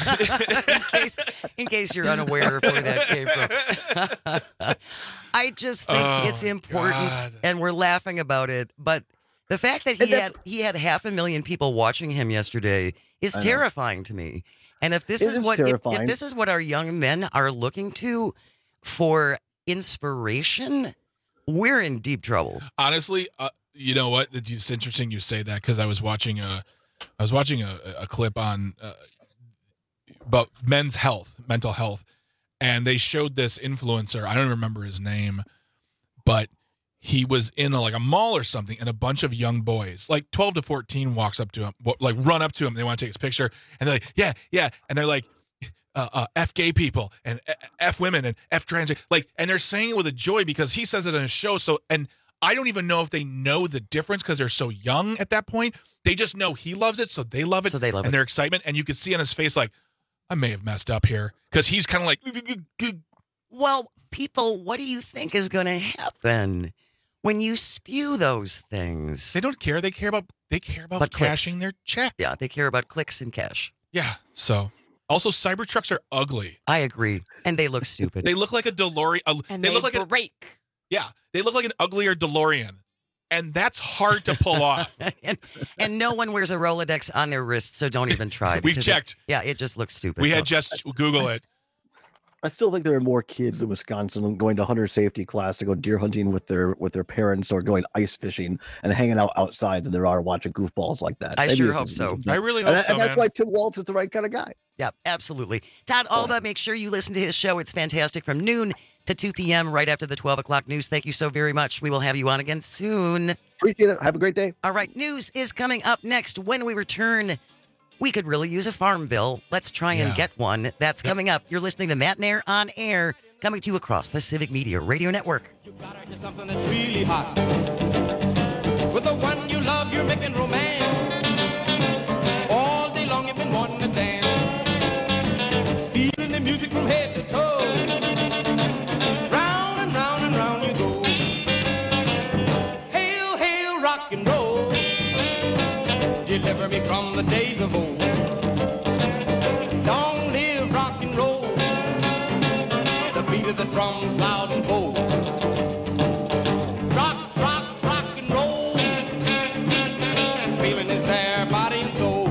in case you're unaware of where that came from. I just think it's important, and we're laughing about it, but the fact that he had 500,000 people watching him yesterday is terrifying to me. And if this is what if this is what our young men are looking to for inspiration, we're in deep trouble. Honestly, you know what? It's interesting you say that, because I was watching a clip on about men's health, mental health, and they showed this influencer. I don't remember his name, but he was in a mall or something, and a bunch of young boys, like 12 to 14, walks up to him, run up to him. They want to take his picture, and they're like, yeah. And they're like, F gay people, and F women, and F trans, and they're saying it with a joy because he says it on his show. So, and I don't even know if they know the difference because they're so young at that point. They just know he loves it, so they love it. And their excitement, and you could see on his face, like, I may have messed up here, because he's kind of like, well, people, what do you think is going to happen when you spew those things? They don't care. They care about cashing their check. Yeah, they care about clicks and cash. Yeah. So, also, Cybertrucks are ugly. I agree, and they look stupid. They look like a DeLorean. And they look like break. Yeah, they look like an uglier DeLorean, and that's hard to pull off. and no one wears a Rolodex on their wrist, so don't even try. We've checked. It just looks stupid. We had just Google it. I still think there are more kids in Wisconsin going to hunter safety class to go deer hunting with their parents, or going ice fishing and hanging out outside, than there are watching goofballs like that. I sure hope so. I really hope so, and that's why Tim Waltz is the right kind of guy. Yeah, absolutely. Todd Alba, make sure you listen to his show. It's fantastic, from noon to 2 p.m. right after the 12 o'clock news. Thank you so very much. We will have you on again soon. Appreciate it. Have a great day. All right, news is coming up next. When we return, we could really use a farm bill. Let's try and get one. That's coming up. You're listening to Matt Nair on Air, coming to you across the Civic Media Radio Network. You gotta hear something that's really hot. With the one you love, you're making romance. All day long you've been wanting to dance. Feeling the music from head to toe. Round and round and round you go. Hail, hail, rock and roll. Deliver me from the days of old. Long live rock and roll. The beat of the drums loud and bold. Rock, rock, rock and roll. Feeling is there, body and soul.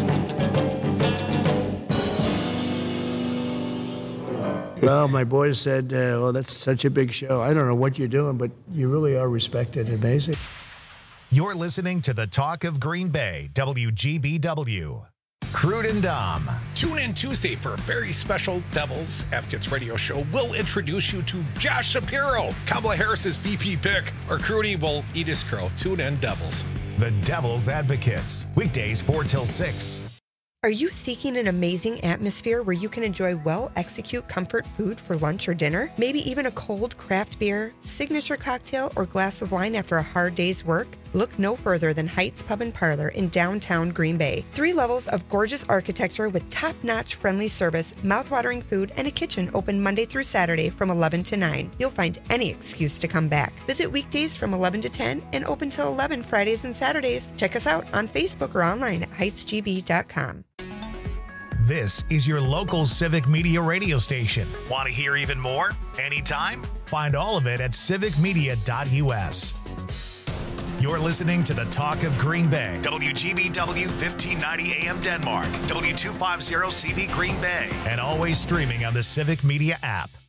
Well, my boys said, well, that's such a big show. I don't know what you're doing, but you really are respected and amazing. You're listening to the Talk of Green Bay, WGBW. Crude and Dom. Tune in Tuesday for a very special Devils Advocates radio show. We'll introduce you to Josh Shapiro, Kamala Harris's VP pick, or Crudy will eat his crow. Tune in, Devils. The Devil's Advocates. Weekdays 4 till 6. Are you seeking an amazing atmosphere where you can enjoy well-executed comfort food for lunch or dinner? Maybe even a cold craft beer, signature cocktail, or glass of wine after a hard day's work? Look no further than Heights Pub and Parlor in downtown Green Bay. 3 levels of gorgeous architecture with top-notch friendly service, mouth-watering food, and a kitchen open Monday through Saturday from 11 to 9. You'll find any excuse to come back. Visit weekdays from 11 to 10 and open till 11 Fridays and Saturdays. Check us out on Facebook or online at heightsgb.com. This is your local Civic Media radio station. Want to hear even more? Anytime? Find all of it at civicmedia.us. You're listening to the Talk of Green Bay. WGBW 1590 AM Denmark. W250 CV Green Bay. And always streaming on the Civic Media app.